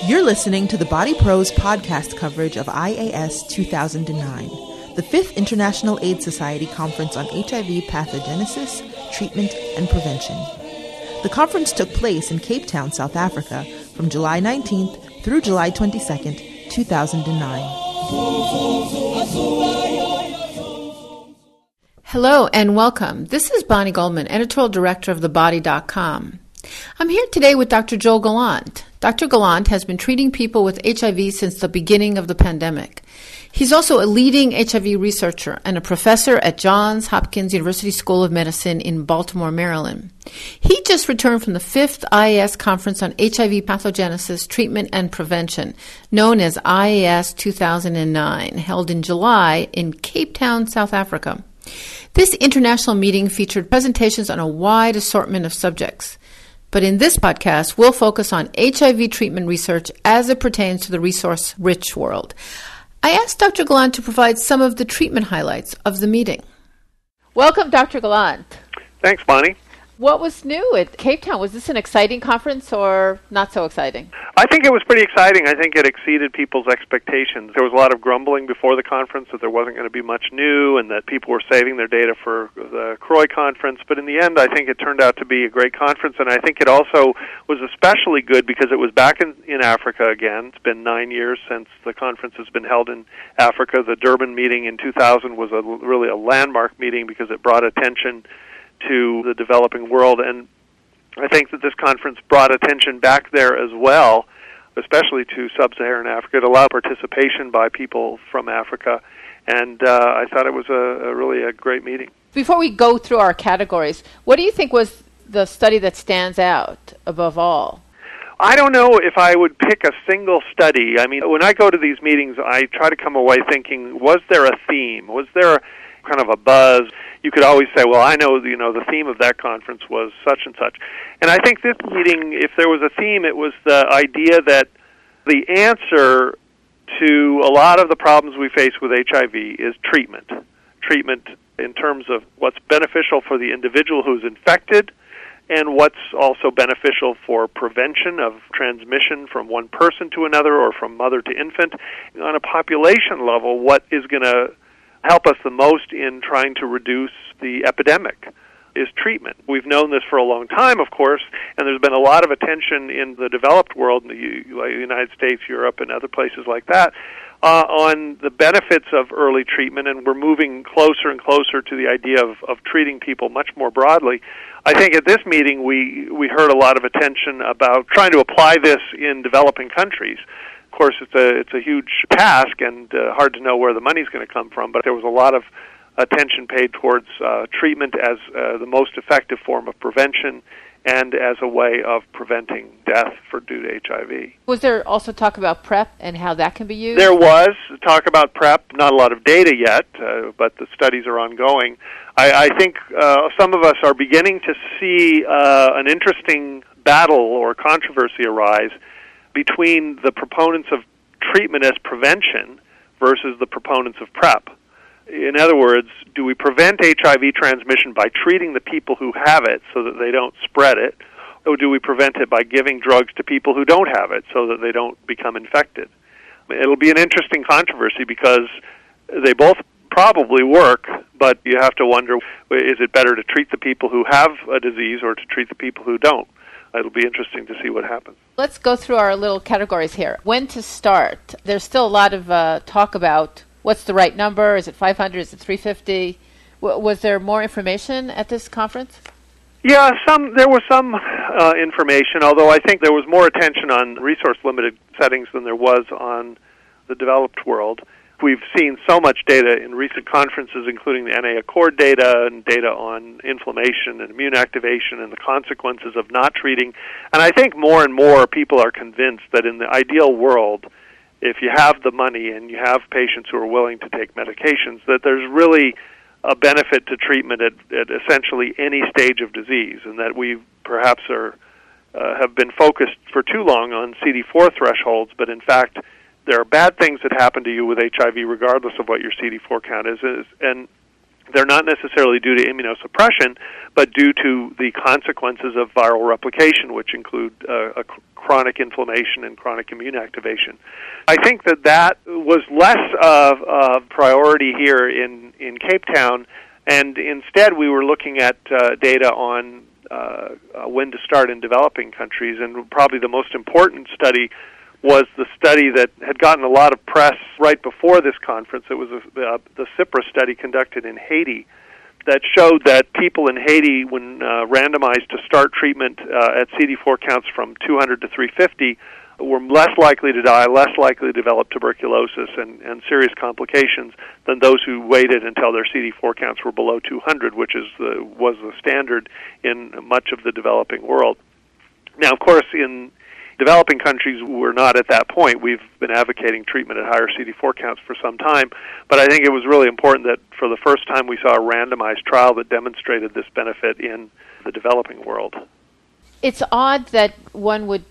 You're listening to the Body Pros podcast coverage of IAS 2009, the 5th International AIDS Society Conference on HIV Pathogenesis, Treatment, and Prevention. The conference took place in Cape Town, South Africa, from July 19th through July 22nd, 2009. Hello and welcome. This is Bonnie Goldman, editorial director of TheBody.com. I'm here today with Dr. Joel Gallant. Dr. Gallant has been treating people with HIV since the beginning of the pandemic. He's also a leading HIV researcher and a professor at Johns Hopkins University School of Medicine in Baltimore, Maryland. He just returned from the 5th IAS Conference on HIV Pathogenesis, Treatment, and Prevention, known as IAS 2009, held in July in Cape Town, South Africa. This international meeting featured presentations on a wide assortment of subjects. But in this podcast, we'll focus on HIV treatment research as it pertains to the resource-rich world. I asked Dr. Gallant to provide some of the treatment highlights of the meeting. Welcome, Dr. Gallant. Thanks, Bonnie. What was new at Cape Town? Was this an exciting conference or not so exciting? I think it was pretty exciting. I think it exceeded people's expectations. There was a lot of grumbling before the conference that there wasn't going to be much new and that people were saving their data for the CROI conference. But in the end, I think it turned out to be a great conference, and I think it also was especially good because it was back in Africa again. It's been 9 years since the conference has been held in Africa. The Durban meeting in 2000 was really a landmark meeting because it brought attention to the developing world, and I think that this conference brought attention back there as well, especially to sub-Saharan Africa. It allowed participation by people from Africa, and I thought it was really a great meeting. Before we go through our categories, what do you think was the study that stands out above all? I don't know if I would pick a single study. I mean, when I go to these meetings, I try to come away thinking, was there a theme? Was there kind of a buzz? You could always say, well, I know, the theme of that conference was such and such. And I think this meeting, if there was a theme, it was the idea that the answer to a lot of the problems we face with HIV is treatment. Treatment in terms of what's beneficial for the individual who's infected and what's also beneficial for prevention of transmission from one person to another or from mother to infant. On a population level, what is going to help us the most in trying to reduce the epidemic is treatment. We've known this for a long time, of course, and there's been a lot of attention in the developed world, in the United States, Europe, and other places like that, on the benefits of early treatment, and we're moving closer and closer to the idea of treating people much more broadly. I think at this meeting we heard a lot of attention about trying to apply this in developing countries. Of course, it's a huge task and hard to know where the money's going to come from, but there was a lot of attention paid towards treatment as the most effective form of prevention and as a way of preventing death due to HIV. Was there also talk about PrEP and how that can be used? There was talk about PrEP, not a lot of data yet, but the studies are ongoing. I think some of us are beginning to see an interesting battle or controversy arise between the proponents of treatment as prevention versus the proponents of PrEP. In other words, do we prevent HIV transmission by treating the people who have it so that they don't spread it, or do we prevent it by giving drugs to people who don't have it so that they don't become infected? It'll be an interesting controversy because they both probably work, but you have to wonder, is it better to treat the people who have a disease or to treat the people who don't? It'll be interesting to see what happens. Let's go through our little categories here. When to start? There's still a lot of talk about what's the right number. Is it 500? Is it 350? Was there more information at this conference? Yeah, there was some information, although I think there was more attention on resource-limited settings than there was on the developed world. We've seen so much data in recent conferences, including the NA Accord data and data on inflammation and immune activation and the consequences of not treating. And I think more and more people are convinced that in the ideal world, if you have the money and you have patients who are willing to take medications, that there's really a benefit to treatment at essentially any stage of disease, and that we perhaps have been focused for too long on CD4 thresholds, but in fact there are bad things that happen to you with HIV regardless of what your CD4 count is, and They're not necessarily due to immunosuppression, but due to the consequences of viral replication, which include chronic inflammation and chronic immune activation. I think that was less of a priority here in Cape Town, and instead we were looking at data on when to start in developing countries, and probably the most important study was the study that had gotten a lot of press right before this conference. It was the CIPRA study conducted in Haiti that showed that people in Haiti, when randomized to start treatment at CD4 counts from 200 to 350, were less likely to die, less likely to develop tuberculosis and serious complications than those who waited until their CD4 counts were below 200, which was the standard in much of the developing world. Now, of course, in developing countries, we're not at that point. We've been advocating treatment at higher CD4 counts for some time, but I think it was really important that for the first time we saw a randomized trial that demonstrated this benefit in the developing world. It's odd that one would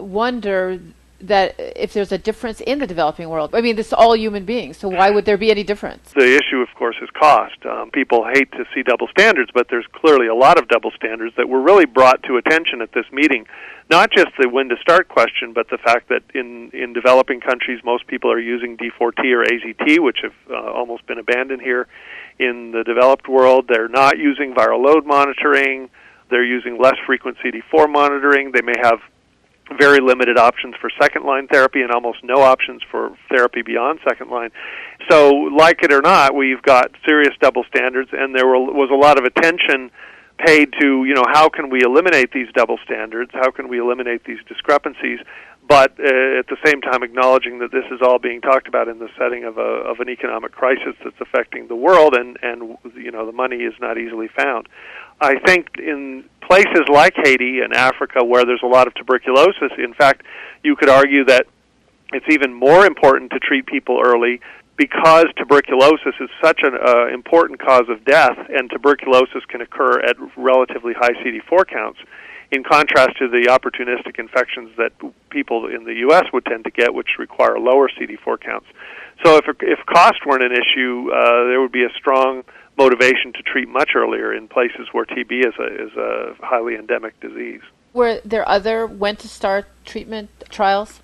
wonder that if there's a difference in the developing world. I mean, this is all human beings, so why would there be any difference? The issue, of course, is cost. People hate to see double standards, but there's clearly a lot of double standards that were really brought to attention at this meeting. Not just the when to start question, but the fact that in developing countries, most people are using D4T or AZT, which have almost been abandoned here. In the developed world, they're not using viral load monitoring. They're using less frequent CD4 monitoring. They may have very limited options for second-line therapy and almost no options for therapy beyond second line. So, like it or not, we've got serious double standards, and there was a lot of attention paid to, how can we eliminate these double standards? How can we eliminate these discrepancies? But at the same time acknowledging that this is all being talked about in the setting of an economic crisis that's affecting the world, and the money is not easily found. I think in places like Haiti and Africa where there's a lot of tuberculosis, in fact, you could argue that it's even more important to treat people early because tuberculosis is such an important cause of death, and tuberculosis can occur at relatively high CD4 counts, in contrast to the opportunistic infections that people in the U.S. would tend to get, which require lower CD4 counts. So if cost weren't an issue, there would be a strong motivation to treat much earlier in places where TB is a highly endemic disease. Were there other when-to-start treatment trials?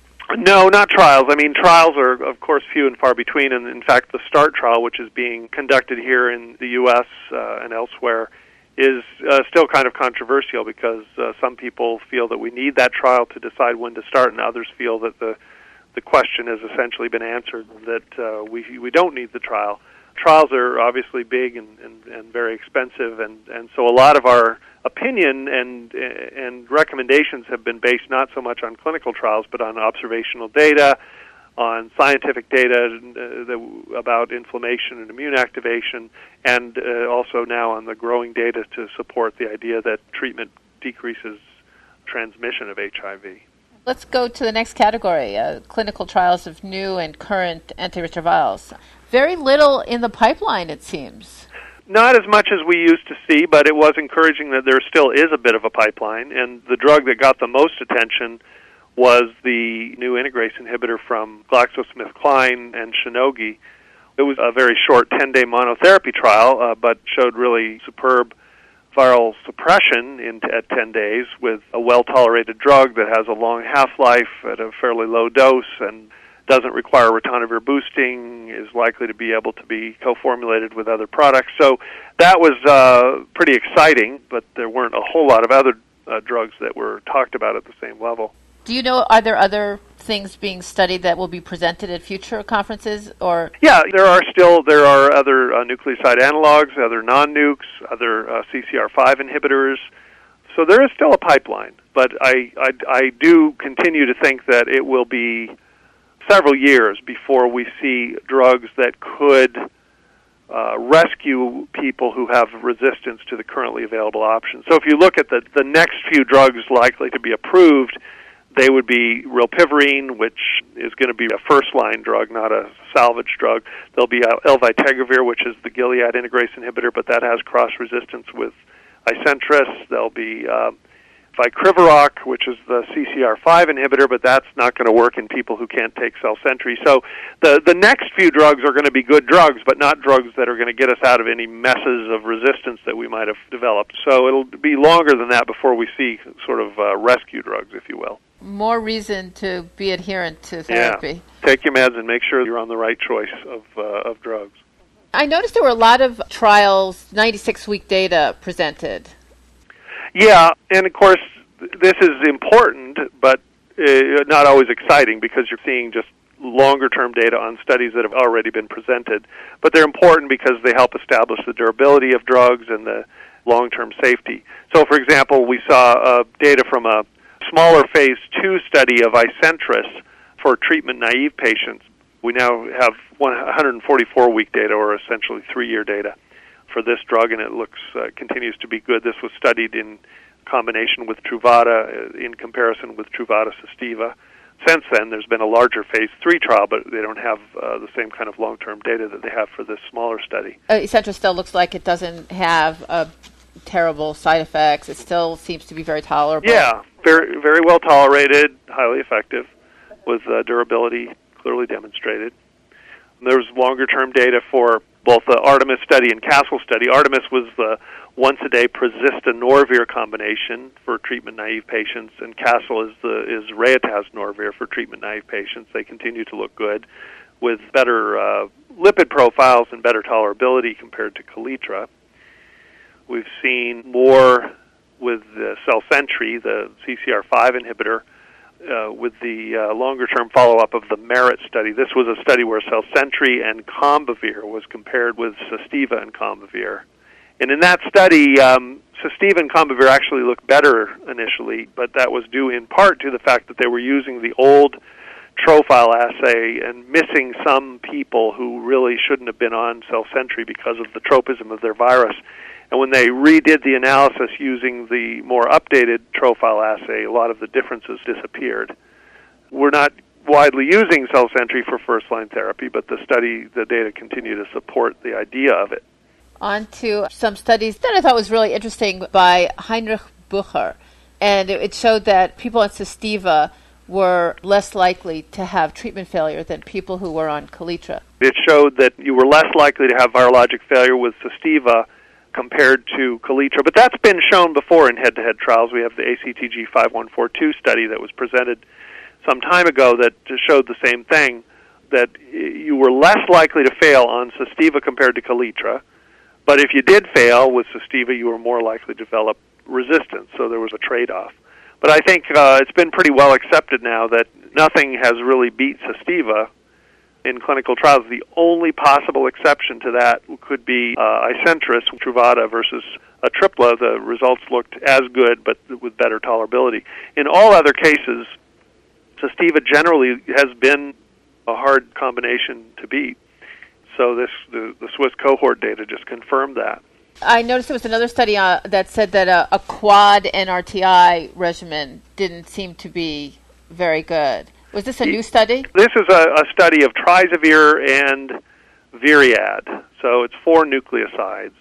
No, not trials. I mean, trials are, of course, few and far between, and in fact, the START trial, which is being conducted here in the U.S. And elsewhere, is still kind of controversial because some people feel that we need that trial to decide when to start, and others feel that the question has essentially been answered, that we don't need the trial. Trials are obviously big and very expensive, and so a lot of our opinion and recommendations have been based not so much on clinical trials, but on observational data, on scientific data about inflammation and immune activation, and also now on the growing data to support the idea that treatment decreases transmission of HIV. Let's go to the next category, clinical trials of new and current antiretrovirals. Very little in the pipeline, it seems. Not as much as we used to see, but it was encouraging that there still is a bit of a pipeline, and the drug that got the most attention was the new integrase inhibitor from GlaxoSmithKline and Shionogi. It was a very short 10-day monotherapy trial, but showed really superb viral suppression at 10 days with a well-tolerated drug that has a long half-life at a fairly low dose and doesn't require ritonavir boosting, is likely to be able to be co-formulated with other products. So that was pretty exciting, but there weren't a whole lot of other drugs that were talked about at the same level. Do you know, are there other things being studied that will be presented at future conferences? Or yeah, there are other nucleoside analogs, other non-nukes, other CCR5 inhibitors. So there is still a pipeline, but I do continue to think that it will be several years before we see drugs that could rescue people who have resistance to the currently available options. So if you look at the next few drugs likely to be approved, they would be rilpivirine, which is going to be a first-line drug, not a salvage drug. There'll be elvitegravir, which is the Gilead integrase inhibitor, but that has cross-resistance with Icentress. There'll be Vicarivarok, which is the CCR5 inhibitor, but that's not going to work in people who can't take Cellsentry. So the next few drugs are going to be good drugs, but not drugs that are going to get us out of any messes of resistance that we might have developed. So it'll be longer than that before we see sort of rescue drugs, if you will. More reason to be adherent to therapy. Yeah. Take your meds and make sure you're on the right choice of drugs. I noticed there were a lot of trials, 96-week data presented. Yeah, and of course, this is important, but not always exciting because you're seeing just longer-term data on studies that have already been presented. But they're important because they help establish the durability of drugs and the long-term safety. So, for example, we saw data from a smaller phase 2 study of Icentris for treatment-naive patients. We now have 144-week data, or essentially 3-year data, for this drug, and it looks continues to be good. This was studied in combination with Truvada, in comparison with Truvada-Sestiva. Since then, there's been a larger phase 3 trial, but they don't have the same kind of long-term data that they have for this smaller study. Icentris still looks like it doesn't have terrible side effects. It still seems to be very tolerable. Yeah, very, very well tolerated, highly effective, with durability clearly demonstrated. And there's longer-term data for both the Artemis study and Castle study. Artemis was the once-a-day Prazista-Norvir combination for treatment-naive patients, and Castle is Rayataz-Norvir for treatment-naive patients. They continue to look good with better lipid profiles and better tolerability compared to Kaletra. We've seen more with the Cellsentry, the CCR5 inhibitor, with the longer-term follow-up of the MERIT study. This was a study where Cellsentry and Combivir was compared with Sestiva and Combivir. And in that study, Sestiva and Combivir actually looked better initially, but that was due in part to the fact that they were using the old Trofile assay and missing some people who really shouldn't have been on Cellsentry because of the tropism of their virus. And when they redid the analysis using the more updated Trofile assay, a lot of the differences disappeared. We're not widely using Cellsentry for first-line therapy, but the data continue to support the idea of it. On to some studies that I thought was really interesting by Heinrich Bucher. And it showed that people on Sestiva were less likely to have treatment failure than people who were on Kaletra. It showed that you were less likely to have virologic failure with Sestiva compared to Kaletra. But that's been shown before in head-to-head trials. We have the ACTG 5142 study that was presented some time ago that showed the same thing, that you were less likely to fail on Sestiva compared to Kaletra. But if you did fail with Sestiva, you were more likely to develop resistance, so there was a trade-off. But I think it's been pretty well accepted now that nothing has really beat Sestiva in clinical trials. The only possible exception to that could be Icentris, Truvada versus Atripla. The results looked as good, but with better tolerability. In all other cases, Sestiva generally has been a hard combination to beat. So the Swiss cohort data just confirmed that. I noticed there was another study that said that a quad NRTI regimen didn't seem to be very good. Was this a new study? This is a study of Trizavir and Viriad. So it's 4 nucleosides.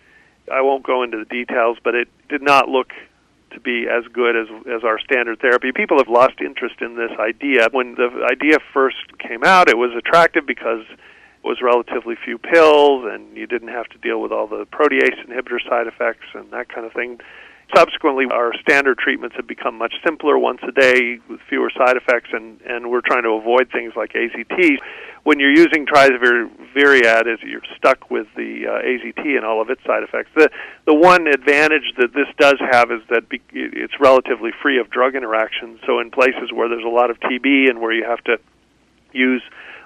I won't go into the details, but it did not look to be as good as our standard therapy. People have lost interest in this idea. When the idea first came out, it was attractive because it was relatively few pills, and you didn't have to deal with all the protease inhibitor side effects and that kind of thing. Subsequently, our standard treatments have become much simpler, once a day with fewer side effects, and we're trying to avoid things like AZT. When you're using Trizavir Viriad, you're stuck with the AZT and all of its side effects. The one advantage that this does have is that it's relatively free of drug interactions. So in places where there's a lot of TB and where you have to use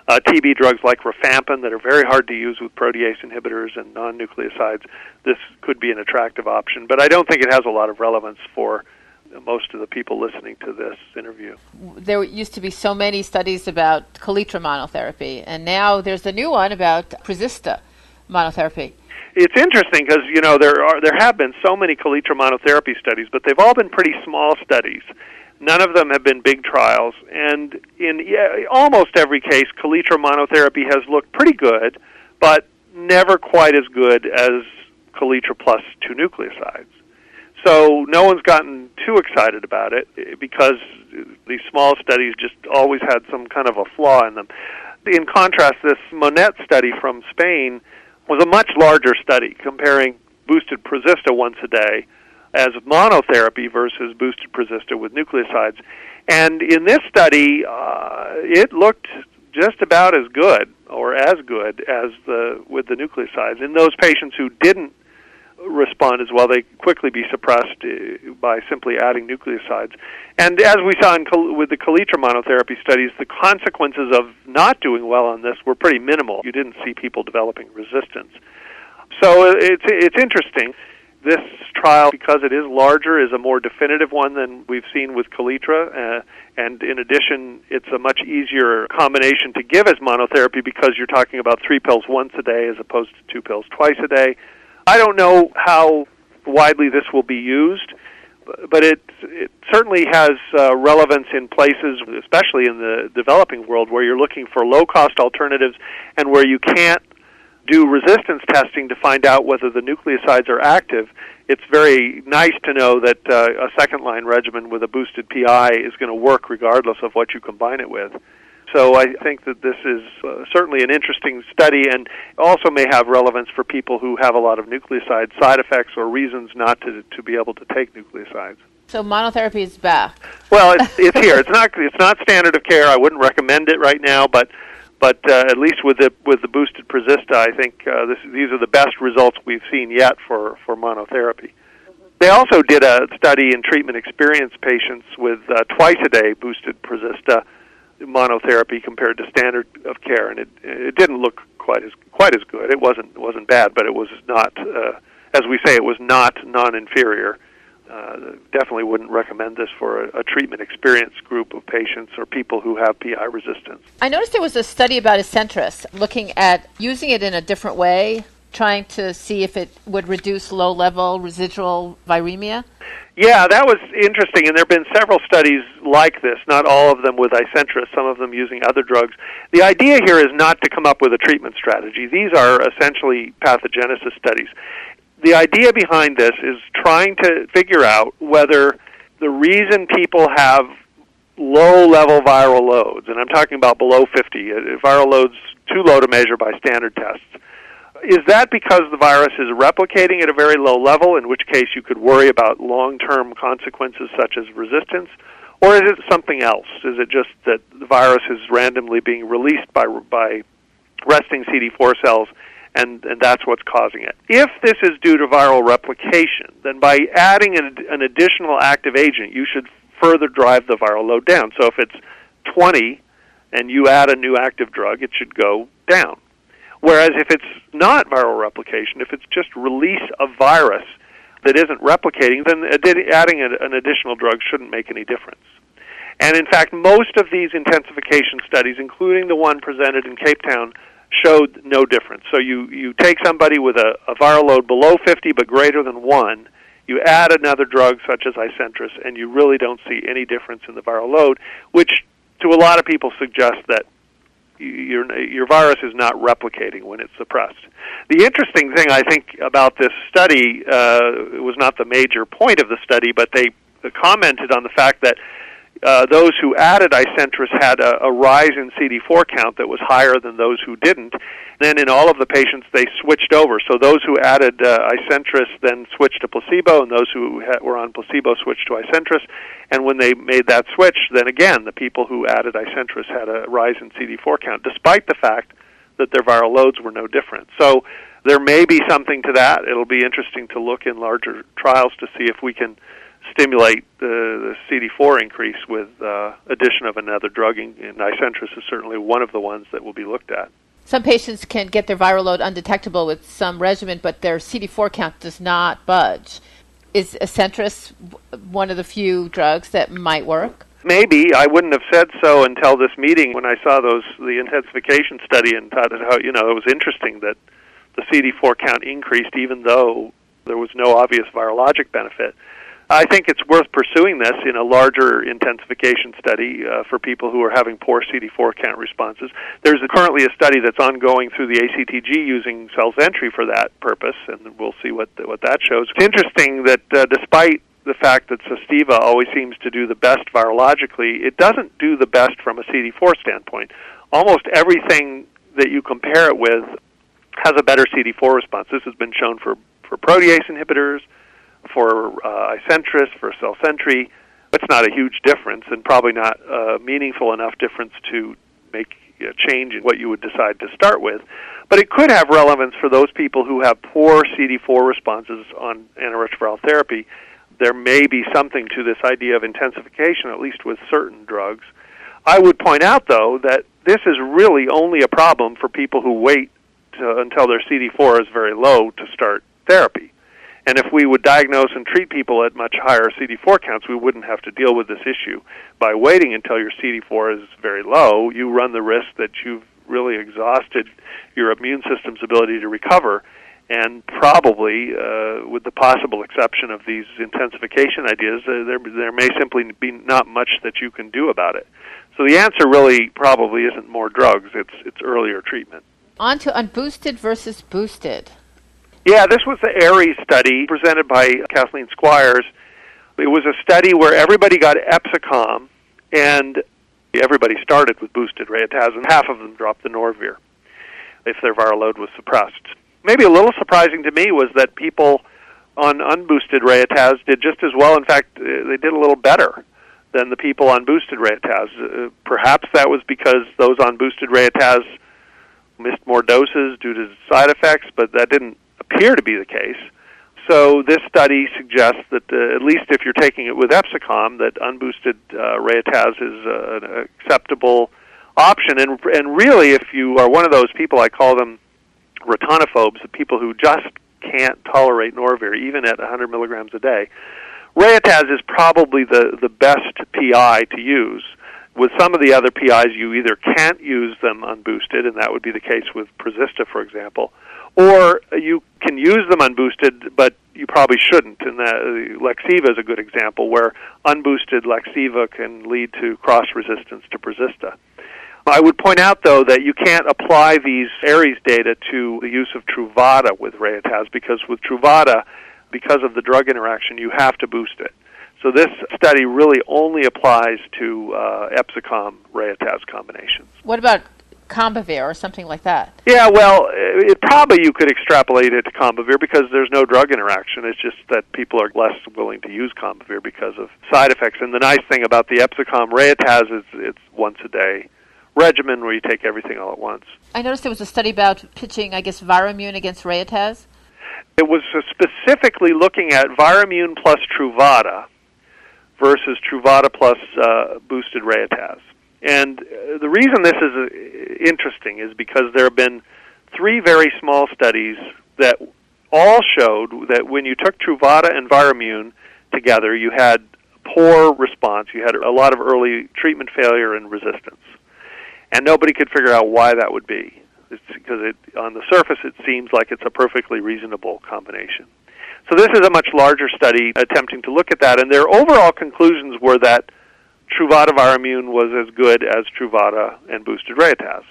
TB drugs like rifampin that are very hard to use with protease inhibitors and non-nucleosides, this could be an attractive option. But I don't think it has a lot of relevance for most of the people listening to this interview. There used to be so many studies about Kaletra monotherapy, and now there's a new one about Prazista monotherapy. It's interesting because, there have been so many Kaletra monotherapy studies, but they've all been pretty small studies. None of them have been big trials, and in almost every case, Kaletra monotherapy has looked pretty good, but never quite as good as Kaletra plus 2 nucleosides. So no one's gotten too excited about it because these small studies just always had some kind of a flaw in them. In contrast, this Monet study from Spain was a much larger study comparing boosted Prozista once a day as monotherapy versus boosted Prozista with nucleosides. And in this study, it looked just about as good or as good as with the nucleosides. In those patients who didn't respond as well, they quickly be suppressed by simply adding nucleosides. And as we saw with the Kaletra monotherapy studies, the consequences of not doing well on this were pretty minimal. You didn't see people developing resistance. So it's interesting. This trial, because it is larger, is a more definitive one than we've seen with Kaletra, and in addition, it's a much easier combination to give as monotherapy because you're talking about 3 pills once a day as opposed to 2 pills twice a day. I don't know how widely this will be used, but it certainly has relevance in places, especially in the developing world, where you're looking for low-cost alternatives and where you can't do resistance testing to find out whether the nucleosides are active. It's very nice to know that a second-line regimen with a boosted PI is going to work regardless of what you combine it with. So I think that this is certainly an interesting study and also may have relevance for people who have a lot of nucleoside side effects or reasons not to be able to take nucleosides. So monotherapy is back. Well, it's here. It's not standard of care. I wouldn't recommend it right now, but at least with the boosted Prozista, I think these are the best results we've seen yet for monotherapy. They also did a study in treatment-experienced patients with twice-a-day boosted Prozista monotherapy compared to standard of care, and it didn't look quite as good. It wasn't bad, but it was not, as we say, it was not non-inferior. Definitely wouldn't recommend this for a treatment-experienced group of patients or people who have PI resistance. I noticed there was a study about Acentris looking at using it in a different way, trying to see if it would reduce low-level residual viremia. Yeah, that was interesting, and there have been several studies like this, not all of them with Acentris, some of them using other drugs. The idea here is not to come up with a treatment strategy. These are essentially pathogenesis studies. The idea behind this is trying to figure out whether the reason people have low-level viral loads, and I'm talking about below 50, viral loads too low to measure by standard tests, is that because the virus is replicating at a very low level, in which case you could worry about long-term consequences such as resistance, or is it something else? Is it just that the virus is randomly being released by resting CD4 cells, and that's what's causing it? If this is due to viral replication, then by adding an additional active agent, you should further drive the viral load down. So if it's 20 and you add a new active drug, it should go down. Whereas if it's not viral replication, if it's just release of virus that isn't replicating, then adding an additional drug shouldn't make any difference. And in fact, most of these intensification studies, including the one presented in Cape Town, showed no difference. So you take somebody with a viral load below 50 but greater than 1, you add another drug such as Acentris, and you really don't see any difference in the viral load, which to a lot of people suggests that your virus is not replicating when it's suppressed. The interesting thing, I think, about this study was not the major point of the study, but they commented on the fact that those who added Acentris had a rise in CD4 count that was higher than those who didn't. Then in all of the patients, they switched over. So those who added Acentris then switched to placebo, and those who were on placebo switched to Acentris. And when they made that switch, then again, the people who added Acentris had a rise in CD4 count, despite the fact that their viral loads were no different. So there may be something to that. It'll be interesting to look in larger trials to see if we can stimulate the CD4 increase with addition of another drug, and Acentris is certainly one of the ones that will be looked at. Some patients can get their viral load undetectable with some regimen, but their CD4 count does not budge. Is Acentris one of the few drugs that might work? Maybe. I wouldn't have said so until this meeting when I saw the intensification study and thought it was interesting that the CD4 count increased even though there was no obvious virologic benefit. I think it's worth pursuing this in a larger intensification study for people who are having poor CD4 count responses. There's currently a study that's ongoing through the ACTG using cell entry for that purpose, and we'll see what that shows. It's interesting that despite the fact that Sostiva always seems to do the best virologically, it doesn't do the best from a CD4 standpoint. Almost everything that you compare it with has a better CD4 response. This has been shown for protease inhibitors, for Icentris, for CellSentry. It's not a huge difference and probably not a meaningful enough difference to make a change in what you would decide to start with. But it could have relevance for those people who have poor CD4 responses on antiretroviral therapy. There may be something to this idea of intensification, at least with certain drugs. I would point out, though, that this is really only a problem for people who wait until their CD4 is very low to start therapy. And if we would diagnose and treat people at much higher CD4 counts, we wouldn't have to deal with this issue. By waiting until your CD4 is very low, you run the risk that you've really exhausted your immune system's ability to recover, and probably, with the possible exception of these intensification ideas, there may simply be not much that you can do about it. So the answer really probably isn't more drugs, it's earlier treatment. On to unboosted versus boosted. Yeah, this was the ARES study presented by Kathleen Squires. It was a study where everybody got Epsicom, and everybody started with boosted Rayataz, and half of them dropped the Norvir if their viral load was suppressed. Maybe a little surprising to me was that people on unboosted Rayataz did just as well. In fact, they did a little better than the people on boosted Rayataz. Perhaps that was because those on boosted Rayataz missed more doses due to side effects, but that didn't appear to be the case. So this study suggests that at least if you're taking it with Epsicom, that unboosted Rayataz is an acceptable option. And really, if you are one of those people, I call them retonophobes, the people who just can't tolerate Norvir, even at 100 milligrams a day, Rayataz is probably the best PI to use. With some of the other PIs, you either can't use them unboosted, and that would be the case with Prozista, for example, or you can use them unboosted, but you probably shouldn't. And Lexiva is a good example where unboosted Lexiva can lead to cross-resistance to Prozista. I would point out, though, that you can't apply these ARES data to the use of Truvada with Rayataz, because with Truvada, because of the drug interaction, you have to boost it. So this study really only applies to Epsicom Rayataz combinations. What about Combivir or something like that? Yeah, well, probably you could extrapolate it to Combivir because there's no drug interaction. It's just that people are less willing to use Combivir because of side effects. And the nice thing about the Epsicom Rayataz is it's once-a-day regimen where you take everything all at once. I noticed there was a study about pitching, I guess, Viramune against Rayataz. It was specifically looking at Viramune plus Truvada versus Truvada plus boosted Rayataz. And the reason this is interesting is because there have been 3 very small studies that all showed that when you took Truvada and Viramune together, you had poor response. You had a lot of early treatment failure and resistance. And nobody could figure out why that would be. It's because on the surface it seems like it's a perfectly reasonable combination. So this is a much larger study attempting to look at that, and their overall conclusions were that Truvada Viramune was as good as Truvada and boosted Rayataz.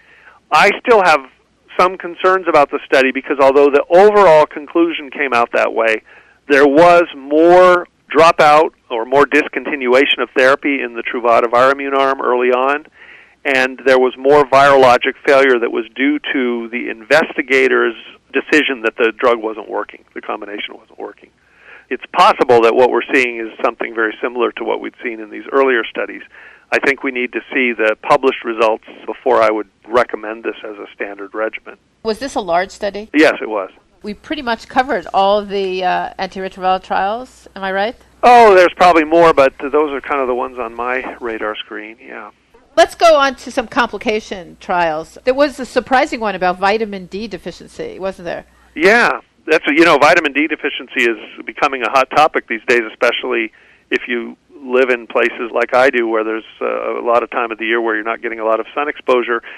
I still have some concerns about the study because although the overall conclusion came out that way, there was more dropout or more discontinuation of therapy in the Truvada Viramune arm early on, and there was more virologic failure that was due to the investigators' decision that the drug wasn't working, the combination wasn't working. It's possible that what we're seeing is something very similar to what we'd seen in these earlier studies. I think we need to see the published results before I would recommend this as a standard regimen. Was this a large study? Yes, it was. We pretty much covered all the antiretroviral trials, am I right? Oh, there's probably more, but those are kind of the ones on my radar screen, yeah. Let's go on to some complication trials. There was a surprising one about vitamin D deficiency, wasn't there? Yeah, vitamin D deficiency is becoming a hot topic these days, especially if you live in places like I do where there's a lot of time of the year where you're not getting a lot of sun exposure.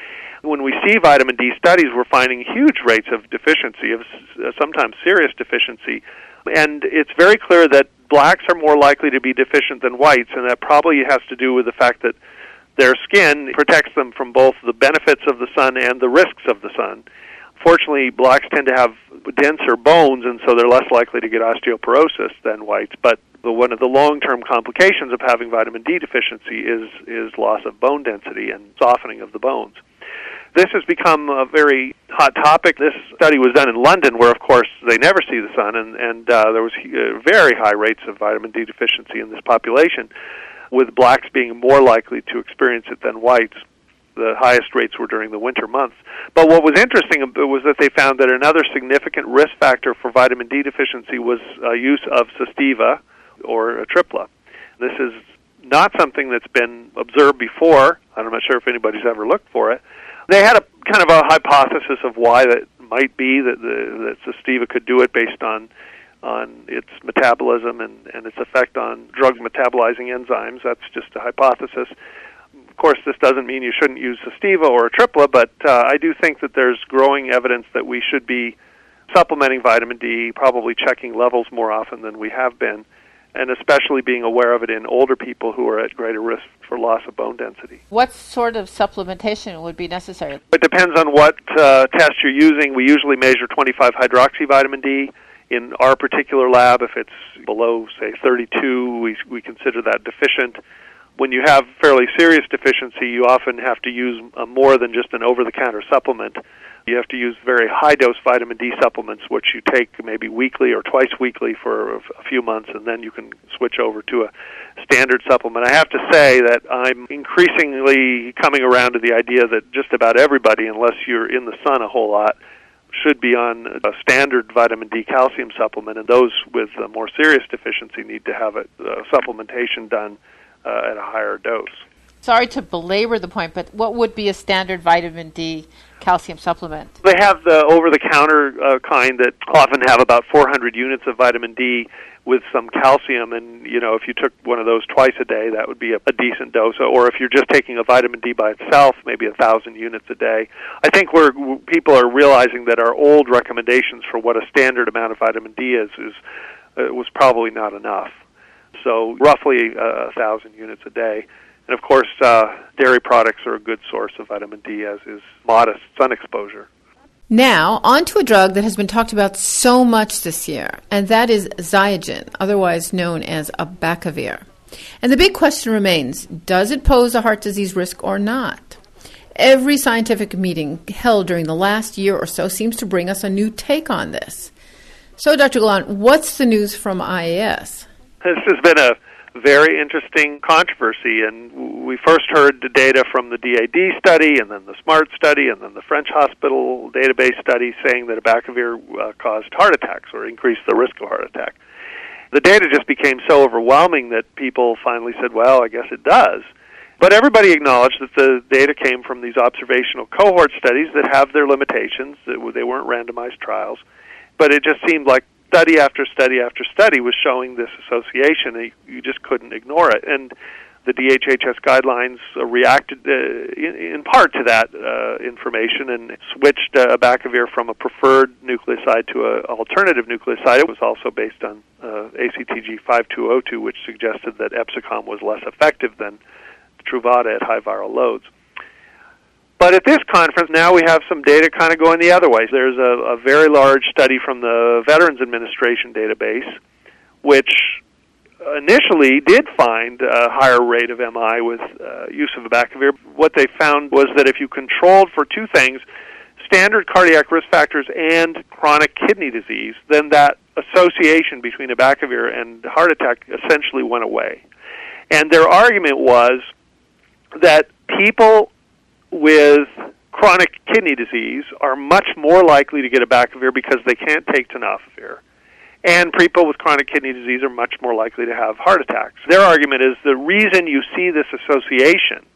when we see vitamin D studies, we're finding huge rates of deficiency, of sometimes serious deficiency. And it's very clear that blacks are more likely to be deficient than whites, and that probably has to do with the fact that their skin protects them from both the benefits of the sun and the risks of the sun. Fortunately, blacks tend to have denser bones, and so they're less likely to get osteoporosis than whites. But one of the long-term complications of having vitamin D deficiency is loss of bone density and softening of the bones. This has become a very hot topic. This study was done in London, where, of course, they never see the sun, and there was very high rates of vitamin D deficiency in this population, with blacks being more likely to experience it than whites. The highest rates were during the winter months. But what was interesting was that they found that another significant risk factor for vitamin D deficiency was use of Sestiva or Atripla. This is not something that's been observed before. I'm not sure if anybody's ever looked for it. They had a kind of a hypothesis of why that might be, that Sestiva could do it based on its metabolism and its effect on drug metabolizing enzymes. That's just a hypothesis. Of course, this doesn't mean you shouldn't use Sestiva or Atripla, but I do think that there's growing evidence that we should be supplementing vitamin D, probably checking levels more often than we have been, and especially being aware of it in older people who are at greater risk for loss of bone density. What sort of supplementation would be necessary? It depends on what test you're using. We usually measure 25-hydroxyvitamin D. In our particular lab, if it's below, say, 32, we consider that deficient. When you have fairly serious deficiency, you often have to use more than just an over-the-counter supplement. You have to use very high-dose vitamin D supplements, which you take maybe weekly or twice weekly for a few months, and then you can switch over to a standard supplement. I have to say that I'm increasingly coming around to the idea that just about everybody, unless you're in the sun a whole lot, should be on a standard vitamin D calcium supplement, and those with a more serious deficiency need to have a supplementation done at a higher dose. Sorry to belabor the point, but what would be a standard vitamin D calcium supplement? They have the over-the-counter kind that often have about 400 units of vitamin D with some calcium, and if you took one of those twice a day, that would be a decent dose. Or if you're just taking a vitamin D by itself, maybe 1,000 units a day. I think people are realizing that our old recommendations for what a standard amount of vitamin D was probably not enough. So roughly 1,000 units a day. And of course, dairy products are a good source of vitamin D, as is modest sun exposure. Now, on to a drug that has been talked about so much this year, and that is Xiagen, otherwise known as Abacavir. And the big question remains, does it pose a heart disease risk or not? Every scientific meeting held during the last year or so seems to bring us a new take on this. So, Dr. Gallant, what's the news from IAS? This has been a very interesting controversy, and we first heard the data from the DAD study, and then the SMART study, and then the French hospital database study saying that Abacavir caused heart attacks or increased the risk of heart attack. The data just became so overwhelming that people finally said, well, I guess it does. But everybody acknowledged that the data came from these observational cohort studies that have their limitations. They weren't randomized trials. But it just seemed like study after study after study was showing this association, and you just couldn't ignore it. And the DHHS guidelines reacted in part to that information and switched Abacavir from a preferred nucleoside to an alternative nucleoside. It was also based on ACTG 5202, which suggested that Epsicom was less effective than Truvada at high viral loads. But at this conference, now we have some data kind of going the other way. There's a very large study from the Veterans Administration database, which initially did find a higher rate of MI with use of Abacavir. What they found was that if you controlled for two things, standard cardiac risk factors and chronic kidney disease, then that association between Abacavir and heart attack essentially went away. And their argument was that people with chronic kidney disease are much more likely to get Abacavir because they can't take tenofovir. And people with chronic kidney disease are much more likely to have heart attacks. Their argument is the reason you see this association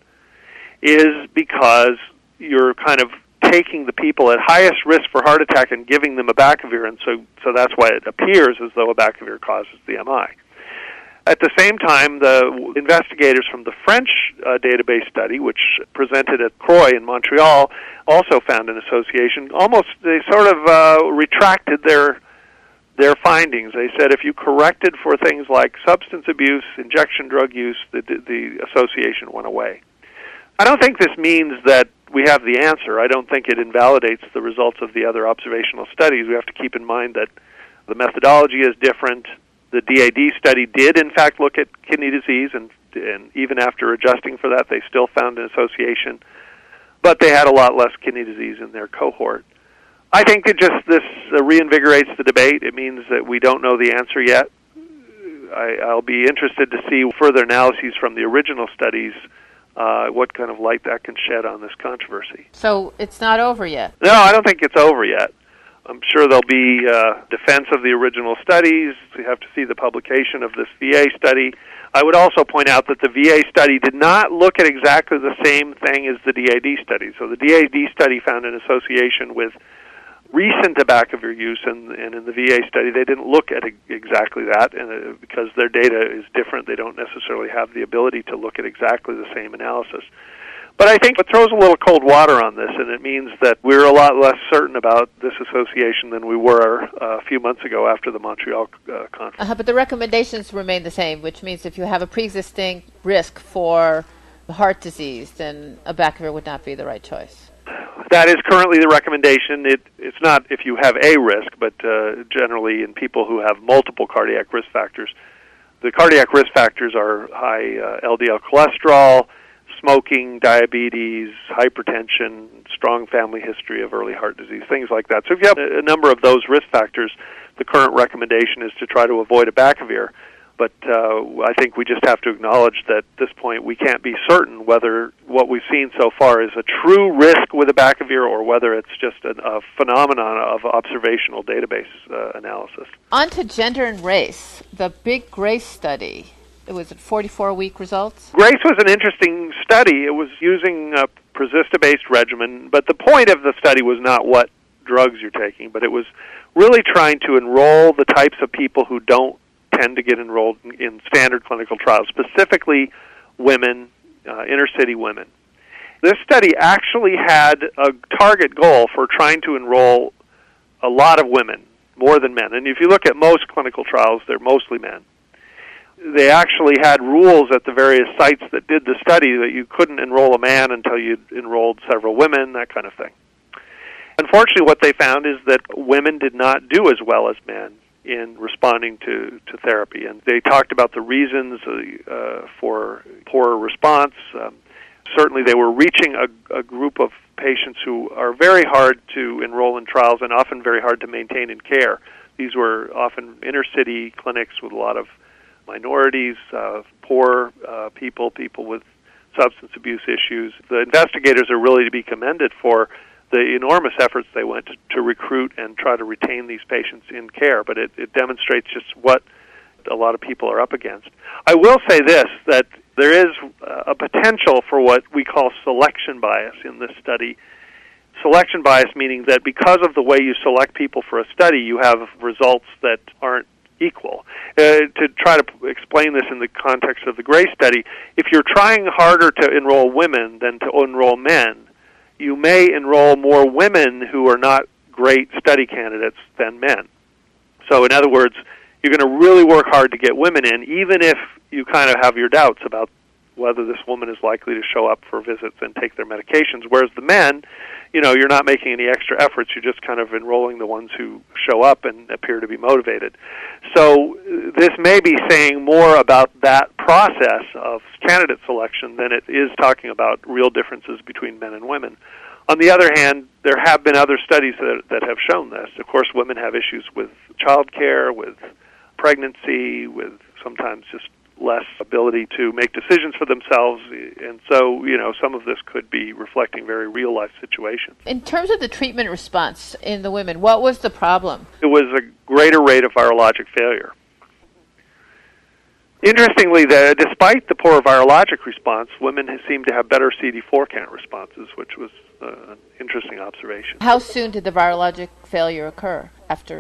is because you're kind of taking the people at highest risk for heart attack and giving them Abacavir, and so that's why it appears as though Abacavir causes the MI. At the same time, the investigators from the French database study, which presented at CROI in Montreal, also found an association. They sort of retracted their findings. They said if you corrected for things like substance abuse, injection drug use, the association went away. I don't think this means that we have the answer. I don't think it invalidates the results of the other observational studies. We have to keep in mind that the methodology is different. The DAD study did, in fact, look at kidney disease, and even after adjusting for that, they still found an association. But they had a lot less kidney disease in their cohort. I think this reinvigorates the debate. It means that we don't know the answer yet. I'll be interested to see further analyses from the original studies, what kind of light that can shed on this controversy. So it's not over yet? No, I don't think it's over yet. I'm sure there'll be defense of the original studies. We have to see the publication of this VA study. I would also point out that the VA study did not look at exactly the same thing as the DAD study. So the DAD study found an association with recent tobacco use, and in the VA study they didn't look at exactly that, and because their data is different, they don't necessarily have the ability to look at exactly the same analysis. But I think it throws a little cold water on this, and it means that we're a lot less certain about this association than we were a few months ago after the Montreal conference. But the recommendations remain the same, which means if you have a pre-existing risk for heart disease, then abacavir would not be the right choice. That is currently the recommendation. It's not if you have a risk, but generally in people who have multiple cardiac risk factors. The cardiac risk factors are high LDL cholesterol, smoking, diabetes, hypertension, strong family history of early heart disease, things like that. So if you have a number of those risk factors, the current recommendation is to try to avoid abacavir. But I think we just have to acknowledge that at this point we can't be certain whether what we've seen so far is a true risk with abacavir or whether it's just a phenomenon of observational database analysis. On to gender and race, the big GRACE study. It was 44-week results? GRACE was an interesting study. It was using a Prazista-based regimen, but the point of the study was not what drugs you're taking, but it was really trying to enroll the types of people who don't tend to get enrolled in standard clinical trials, specifically women, inner-city women. This study actually had a target goal for trying to enroll a lot of women, more than men. And if you look at most clinical trials, they're mostly men. They actually had rules at the various sites that did the study that you couldn't enroll a man until you'd enrolled several women, that kind of thing. Unfortunately, what they found is that women did not do as well as men in responding to therapy. And they talked about the reasons for poor response. Certainly they were reaching a group of patients who are very hard to enroll in trials and often very hard to maintain in care. These were often inner-city clinics with a lot of minorities, poor people with substance abuse issues. The investigators are really to be commended for the enormous efforts they went to recruit and try to retain these patients in care, but it demonstrates just what a lot of people are up against. I will say this, that there is a potential for what we call selection bias in this study. Selection bias meaning that because of the way you select people for a study, you have results that aren't equal. To try to explain this in the context of the GRACE study, if you're trying harder to enroll women than to enroll men, you may enroll more women who are not great study candidates than men. So in other words, you're going to really work hard to get women in, even if you kind of have your doubts about whether this woman is likely to show up for visits and take their medications. Whereas the men, you're not making any extra efforts. You're just kind of enrolling the ones who show up and appear to be motivated. So this may be saying more about that process of candidate selection than it is talking about real differences between men and women. On the other hand, there have been other studies that have shown this. Of course, women have issues with child care, with pregnancy, with sometimes just less ability to make decisions for themselves, and so, some of this could be reflecting very real-life situations. In terms of the treatment response in the women, what was the problem? It was a greater rate of virologic failure. Interestingly, despite the poor virologic response, women seem to have better CD4 count responses, which was an interesting observation. How soon did the virologic failure occur after?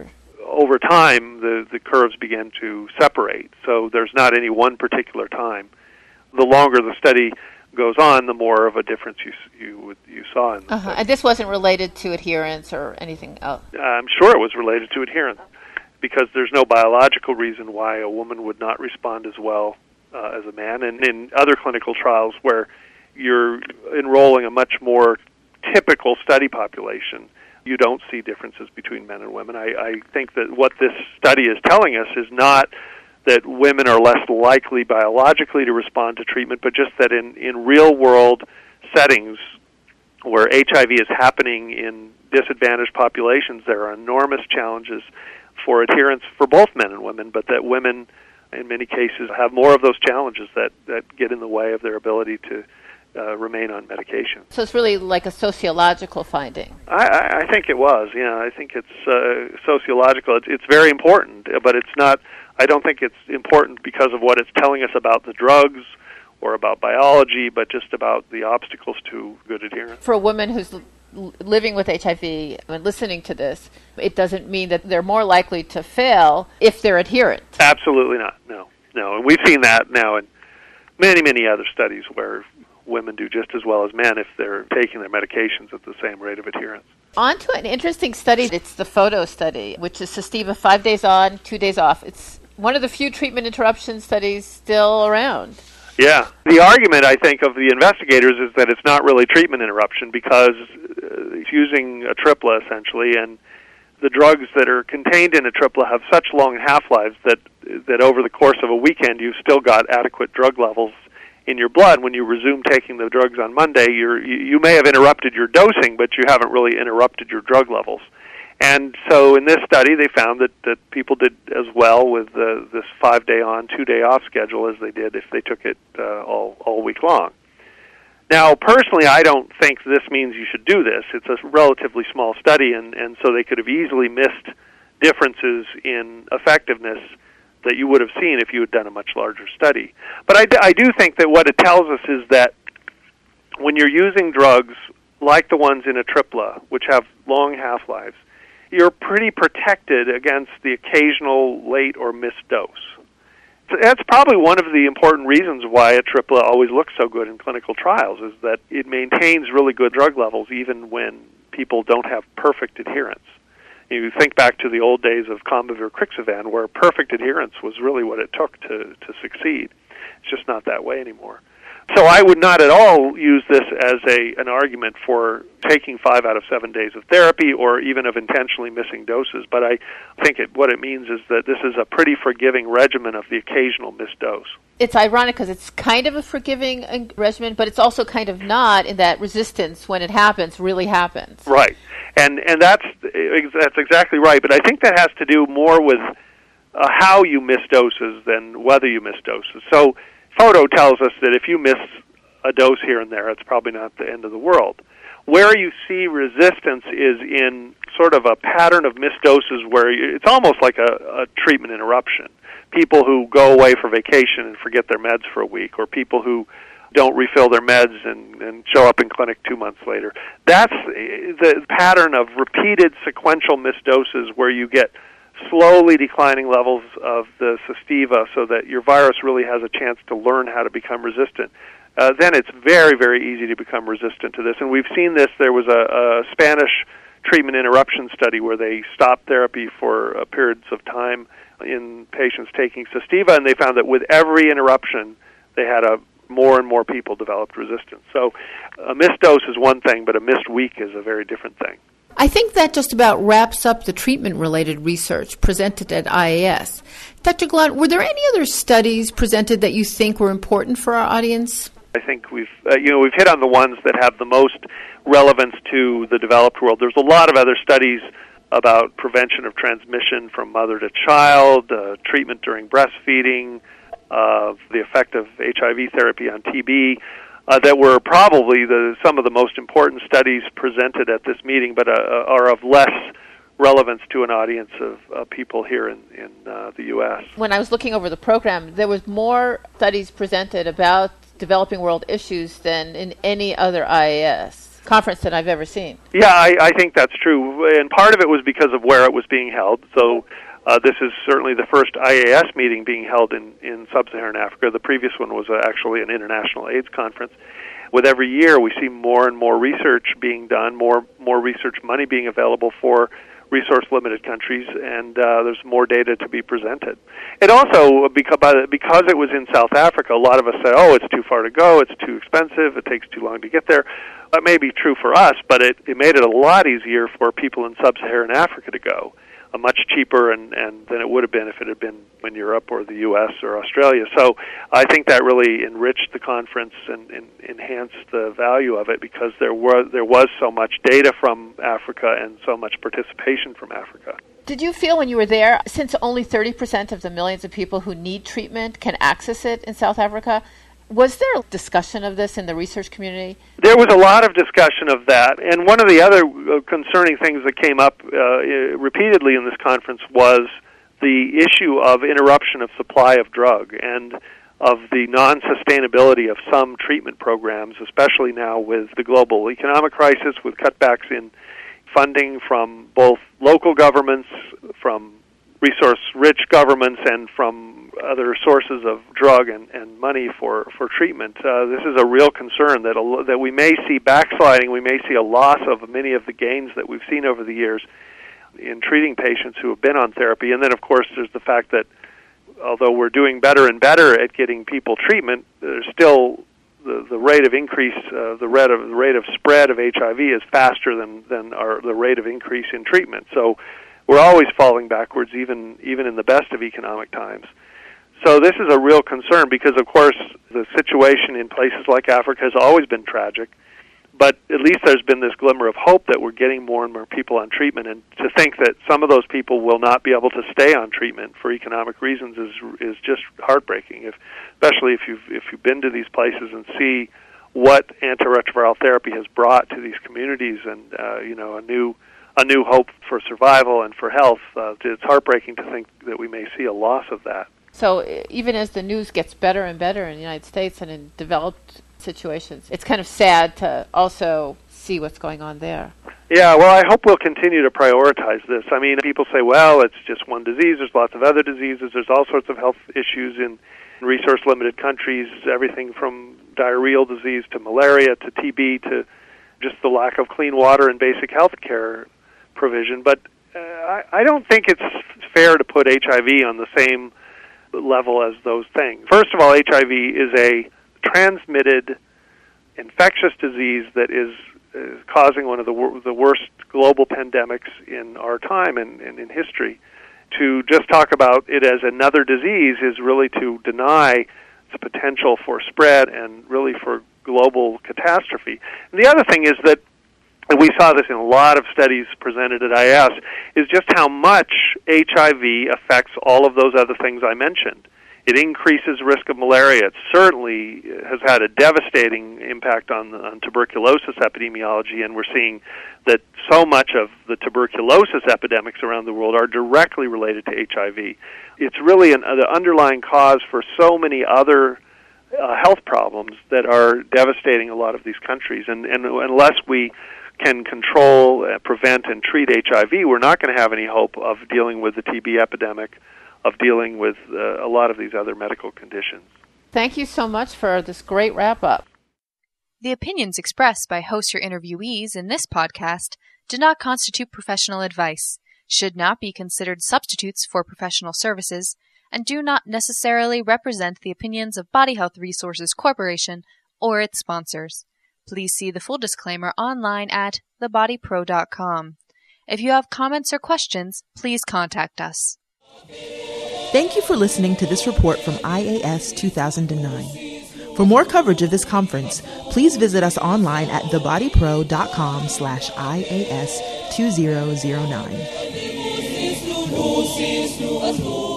over time, the curves begin to separate. So there's not any one particular time. The longer the study goes on, the more of a difference you saw in the study. And this wasn't related to adherence or anything else? I'm sure it was related to adherence, because there's no biological reason why a woman would not respond as well as a man. And in other clinical trials where you're enrolling a much more typical study population, you don't see differences between men and women. I think that what this study is telling us is not that women are less likely biologically to respond to treatment, but just that in real-world settings where HIV is happening in disadvantaged populations, there are enormous challenges for adherence for both men and women, but that women, in many cases, have more of those challenges that get in the way of their ability to remain on medication. So it's really like a sociological finding. I think it was, I think it's sociological. It's very important, but it's not, I don't think it's important because of what it's telling us about the drugs or about biology, but just about the obstacles to good adherence. For a woman who's living with HIV and listening to this, it doesn't mean that they're more likely to fail if they're adherent. Absolutely not, no. And we've seen that now in many, many other studies where women do just as well as men if they're taking their medications at the same rate of adherence. On to an interesting study. It's the PHOTO study, which is Sestiva 5 days on, 2 days off. It's one of the few treatment interruption studies still around. Yeah. The argument, I think, of the investigators is that it's not really treatment interruption because it's using a tripla, essentially, and the drugs that are contained in a tripla have such long half-lives that over the course of a weekend you've still got adequate drug levels in your blood. When you resume taking the drugs on Monday, you may have interrupted your dosing, but you haven't really interrupted your drug levels. And so in this study, they found that people did as well with this 5-day on, 2-day off schedule as they did if they took it all week long. Now, personally, I don't think this means you should do this. It's a relatively small study, and so they could have easily missed differences in effectiveness that you would have seen if you had done a much larger study. But I do think that what it tells us is that when you're using drugs like the ones in a tripla, which have long half-lives, you're pretty protected against the occasional late or missed dose. So that's probably one of the important reasons why a tripla always looks so good in clinical trials, is that it maintains really good drug levels even when people don't have perfect adherence. You think back to the old days of Combivir Crixivan, where perfect adherence was really what it took to succeed. It's just not that way anymore. So I would not at all use this as an argument for taking 5 out of 7 days of therapy or even of intentionally missing doses. But I think what it means is that this is a pretty forgiving regimen of the occasional missed dose. It's ironic because it's kind of a forgiving regimen, but it's also kind of not, in that resistance, when it happens, really happens. Right. And that's exactly right. But I think that has to do more with how you miss doses than whether you miss doses. So PHOTO tells us that if you miss a dose here and there, it's probably not the end of the world. Where you see resistance is in sort of a pattern of missed doses where it's almost like a treatment interruption. People who go away for vacation and forget their meds for a week, or people who don't refill their meds and show up in clinic 2 months later. That's the pattern of repeated sequential missed doses where you get slowly declining levels of the Sestiva so that your virus really has a chance to learn how to become resistant. Then it's very, very easy to become resistant to this. And we've seen this. There was a Spanish treatment interruption study where they stopped therapy for periods of time in patients taking Sestiva, and they found that with every interruption, they had more and more people developed resistance. So a missed dose is one thing, but a missed week is a very different thing. I think that just about wraps up the treatment-related research presented at IAS. Dr. Gallant, were there any other studies presented that you think were important for our audience? I think we've hit on the ones that have the most relevance to the developed world. There's a lot of other studies about prevention of transmission from mother to child, treatment during breastfeeding, the effect of HIV therapy on TB, that were probably some of the most important studies presented at this meeting, but are of less relevance to an audience of people here in the U.S. When I was looking over the program, there was more studies presented about developing world issues than in any other IAS conference than I've ever seen. Yeah, I think that's true. And part of it was because of where it was being held. So this is certainly the first IAS meeting being held in sub-Saharan Africa. The previous one was actually an international AIDS conference. With every year, we see more and more research being done, more research money being available for resource-limited countries, and there's more data to be presented. It also, because it was in South Africa, a lot of us said, oh, it's too far to go, it's too expensive, it takes too long to get there. That may be true for us, but it made it a lot easier for people in sub-Saharan Africa to go. Much cheaper and than it would have been if it had been in Europe or the U.S. or Australia. So I think that really enriched the conference and enhanced the value of it because there was so much data from Africa and so much participation from Africa. Did you feel when you were there, since only 30% of the millions of people who need treatment can access it in South Africa, was there a discussion of this in the research community? There was a lot of discussion of that, and one of the other concerning things that came up repeatedly in this conference was the issue of interruption of supply of drug and of the non-sustainability of some treatment programs, especially now with the global economic crisis, with cutbacks in funding from both local governments, from resource-rich governments, and from other sources of drug and money for treatment. This is a real concern that we may see backsliding, we may see a loss of many of the gains that we've seen over the years in treating patients who have been on therapy. And then, of course, there's the fact that although we're doing better and better at getting people treatment, there's still the rate of increase, the rate of spread of HIV is faster than the rate of increase in treatment. So we're always falling backwards, even in the best of economic times. So this is a real concern because, of course, the situation in places like Africa has always been tragic, but at least there's been this glimmer of hope that we're getting more and more people on treatment, and to think that some of those people will not be able to stay on treatment for economic reasons is just heartbreaking, especially if you've been to these places and see what antiretroviral therapy has brought to these communities and a new hope for survival and for health. It's heartbreaking to think that we may see a loss of that. So even as the news gets better and better in the United States and in developed situations, it's kind of sad to also see what's going on there. Yeah, well, I hope we'll continue to prioritize this. I mean, people say, well, it's just one disease. There's lots of other diseases. There's all sorts of health issues in resource-limited countries, everything from diarrheal disease to malaria to TB to just the lack of clean water and basic health care provision. But I don't think it's fair to put HIV on the same level as those things. First of all, HIV is a transmitted infectious disease that is causing one of the worst global pandemics in our time and in history. To just talk about it as another disease is really to deny its potential for spread and really for global catastrophe. And the other thing is that, and we saw this in a lot of studies presented at IAS, is just how much HIV affects all of those other things I mentioned. It increases risk of malaria. It certainly has had a devastating impact on tuberculosis epidemiology, and we're seeing that so much of the tuberculosis epidemics around the world are directly related to HIV. It's really the underlying cause for so many other health problems that are devastating a lot of these countries, and unless we can control, prevent, and treat HIV, we're not going to have any hope of dealing with the TB epidemic, of dealing with a lot of these other medical conditions. Thank you so much for this great wrap-up. The opinions expressed by hosts or interviewees in this podcast do not constitute professional advice, should not be considered substitutes for professional services, and do not necessarily represent the opinions of Body Health Resources Corporation or its sponsors. Please see the full disclaimer online at thebodypro.com. If you have comments or questions, please contact us. Thank you for listening to this report from IAS 2009. For more coverage of this conference, please visit us online at thebodypro.com/IAS 2009.